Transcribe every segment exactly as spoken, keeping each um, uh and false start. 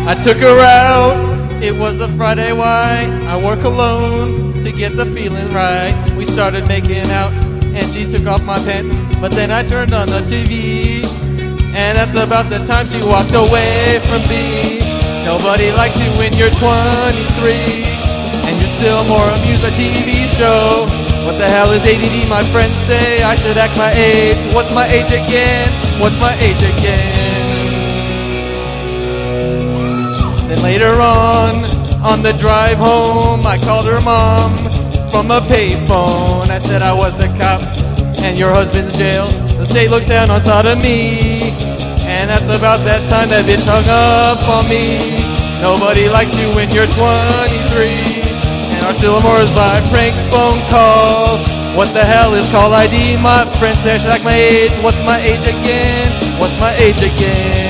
I took her out, it was a Friday, why? I wore cologne to get the feeling right. We started making out, and she took off my pants, but then I turned on the T V, and that's about the time she walked away from me. Nobody likes you when you're twenty-three, and you're still more amused by T V show. What the hell is A D D? My friends say I should act my age. What's my age again? What's my age again? Then later on, on the drive home, I called her mom from a payphone. I said I was the cops and your husband's in jail. The state looks down on sodomy, and that's about that time that bitch hung up on me. Nobody likes you when you're twenty-three, and our still more is by prank phone calls. What the hell is call I D? My friend says I should act my age. What's my age again? What's my age again?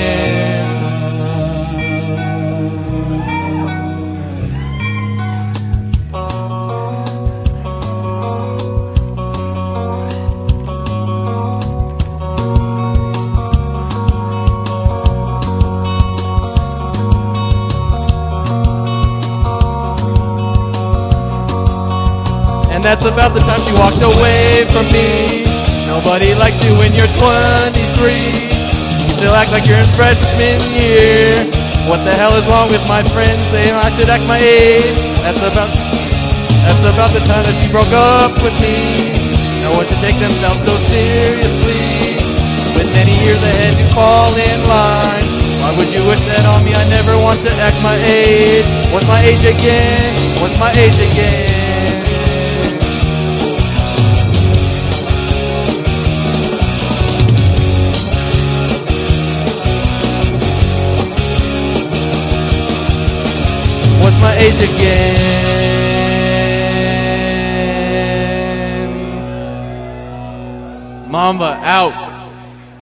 And that's about the time she walked away from me. Nobody likes you when you're twenty-three. You still act like you're in freshman year. What the hell is wrong with my friends saying I should act my age? That's about That's about the time that she broke up with me. No one should take themselves so seriously, with many years ahead to fall in line. Why would you wish that on me? I never want to act my age. What's my age again? What's my age again? What's my age again? Mamba out.